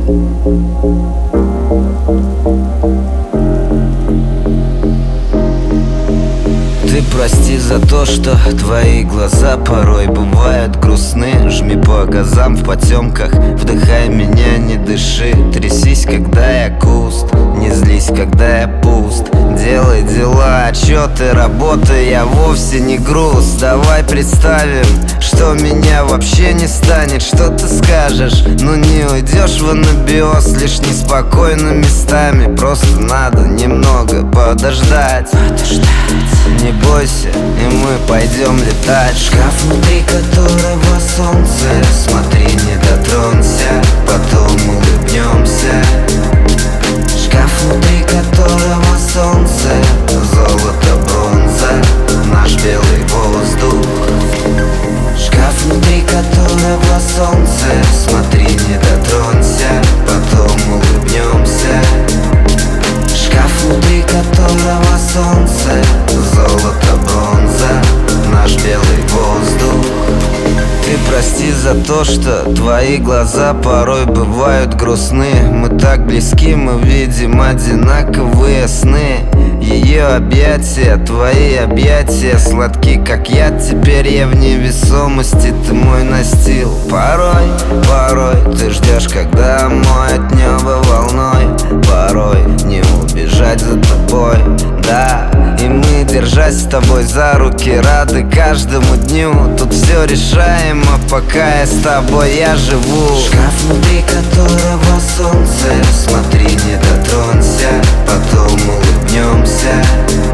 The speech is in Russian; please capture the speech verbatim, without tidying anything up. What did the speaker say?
Ты прости за то, что твои глаза порой бывают грустны. Жми по газам в потемках, вдыхай меня, не дыши. Трясись, когда я куст, не злись, когда я пуст. Делай дела, отчеты, работа, я вовсе не груз. Давай представим, что меня вообще не станет. Что ты скажешь? Ну не уйдешь в анабиоз лишь неспокойными местами. Просто надо немного подождать. Не бойся, и мы пойдем летать. Шкаф, внутри которого солнце. Смотри, не дотронься, потом улыбнемся. Шкаф, внутри которого солнце. Золото, бронза, наш белый воздух. Шкаф, внутри которого солнце. Смотри, не дотронься, потом улыбнемся. Шкаф, внутри которого солнце. Золото, бронза, наш белый воздух. Ты прости за то, что твои глаза порой бывают грустны. Мы так близки, мы видим одинаковые сны. Ее объятия, твои объятия сладки, как я. Теперь я в невесомости, ты мой настил. Порой, порой ты ждешь, когда омоет небо волной. Порой не убежать за тобой, да. И мы, держась с тобой за руки, рады каждому дню. Тут все решаемо, пока я с тобой, я живу. Шкаф, внутри которого солнце. Смотри, не дотронься, потом улыбнемся.